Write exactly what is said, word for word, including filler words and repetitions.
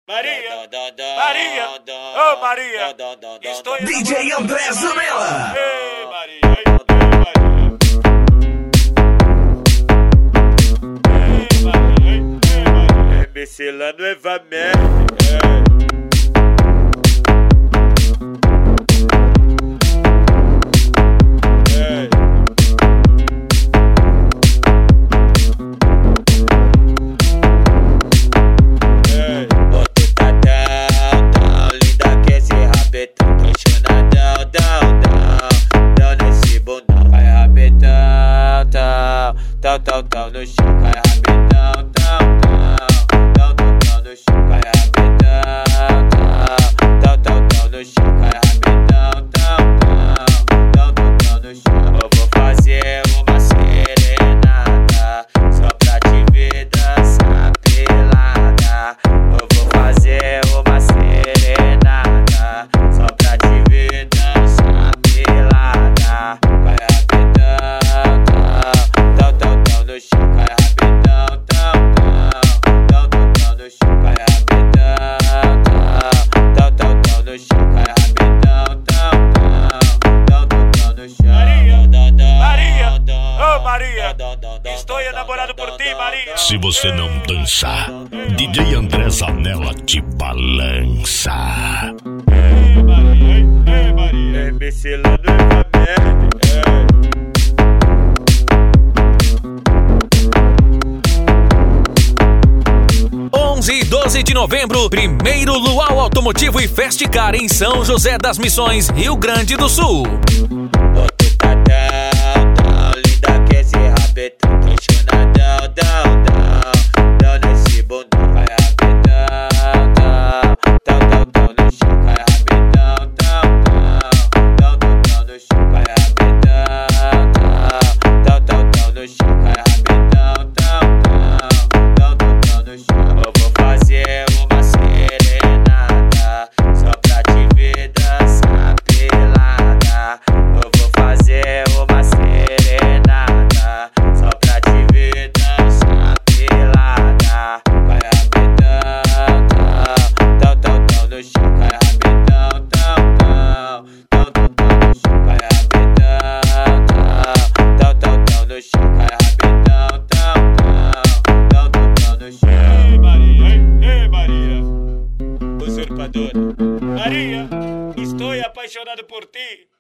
Maria, Maria, ô oh, Maria, estou D J André Zanella. Ei, Maria, ei, Maria, ei, Maria, M C lá novamente. Tal, tal, tal no chão, cai rapidão, tal, tal, tal, tal, tal no chão, cai rapidão, tal, tal, tal no chão, cai rapidão, tal, tal, tal, tal no chão. Eu vou fazer uma serenata só pra te ver dançar pelada. Eu vou fazer uma serenata só pra te ver dançar pelada. Cai rapidão, no chão, cai rapidão, tal, tal, tal, tal, tal no chão, cai rapidão, tal, tal, tal no chão, cai rapidão, tal, tal, tal, tal no chão. Maria, Maria, ô Maria, estou enamorado por ti, Maria. Se você não dançar, D J André Zanella te balança. Ei, Maria, ei, Maria, M C lá novamente. onze e doze de novembro, primeiro Luau Automotivo e Festicar em São José das Missões, Rio Grande do Sul. Linda que esse rabetão, apaixonadão, dão, dão, dão nesse bundão, cai rapidão, tal, tal, tal no chão, cai rapidão, tal, tal, tal, tal no chão, cai rapidão, tal, tal, tal no chão, cai rapidão, tal, tal, tal, tal no chão. Eu vou fazer uma serenata só pra te ver dançar pelada. Eu vou fazer uma serenata só pra te ver dançar pelada. Cai rapidão, tal, tal, tal no chão, cai rapidão, tal, tal, tal, tal no chão, cai rapidão, tal, tal, tal no chão, cai rapidão, tal, tal, tal, tal no chão. Ei, Maria, ei, Maria, usurpadora. Maria, estou apaixonado por ti.